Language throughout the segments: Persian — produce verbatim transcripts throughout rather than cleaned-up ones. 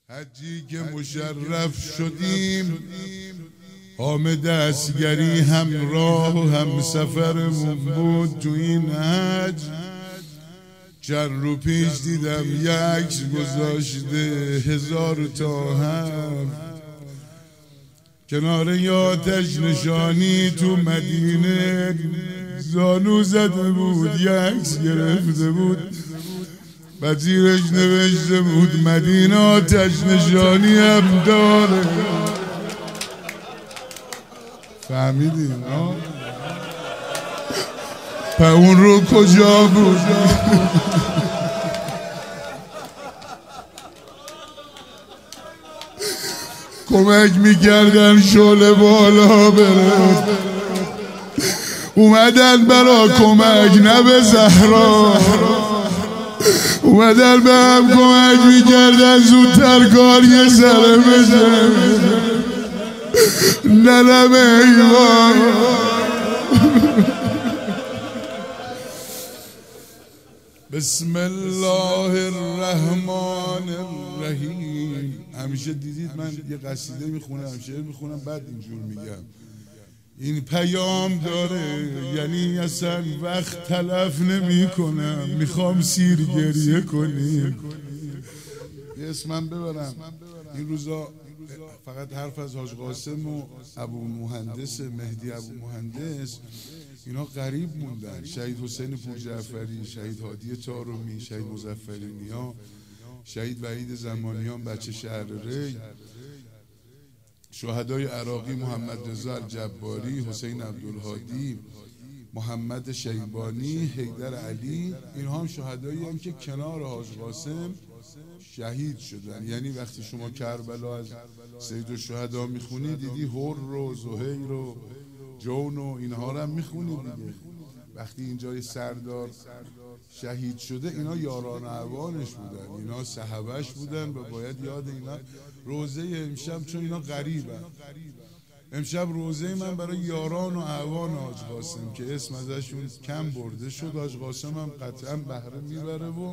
حجی که مشرف شدیم حامد اصغری همراه و هم سفرمون بود تو این حج. چند رو پیش دیدم یک عکس گذاشته هزار تا هم کنار یه آتش نشانی تو مدینه زانو زده بود، یه عکس گرفته بود بزیرش نوشته بود مدینه آتش نشانی هم داره. فهمیدین؟ پا اون رو کجا بود؟ کمک میکردن شعله بالا بره، اومدن برا کمک نه به زهرا، اومدن به هم کمک میکردن زودتر کار یه سره بشه. ننم ایوان بسم الله الرحمن الرحیم. همیشه دیدید من یه قصیده میخونم، شعر میخونم، بعد اینجور میگم. این پیام داره، یعنی اصلا وقت تلف نمی کنم، میخوام سیر گریه کنیم. یه اسمم ببرم این روزا فقط حرف از حاج قاسم و ابو مهندس مهدی ابو مهندس اینا غریب موندن. شهید حسین پورجعفری، شهید هادی طارمی، شهید مظفرینیا، شهید وحید زمانیان بچه شهر ری، شهدای عراقی محمد رضا الجباری، حسین عبدالهادی، محمد شیبانی، حیدر علی، اینها هم شهدایی هم که کنار حاج قاسم شهید شدن. یعنی وقتی شما کربلا از سید الشهدا میخونی دیدی هر و زهیر و جون و اینها رو هم میخونی دیگه. وقتی اینجای سردار شهید شده اینا یاران اعوانش بودن، اینا صحبهش بودن و باید یاد اینا. روزه امشب چون اینا غریبن، امشب روزه من برای یاران و اعوان حاج قاسم که اسم ازشون کم برده شد. حاج قاسم هم قطعا بهره میبره و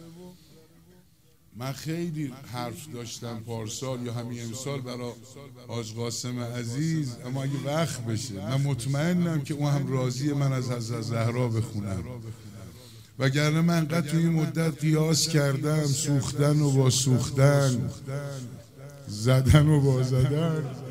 من خیلی حرف داشتم پارسال یا همین امسال برای حاج قاسم عزیز، اما اگه وقت بشه من مطمئنم که اون هم راضیه من از حضرت زهرا بخونم. وگرنه من قد توی این مدت قیاس کردم سوختن و با سوختن، زدن و با زدن.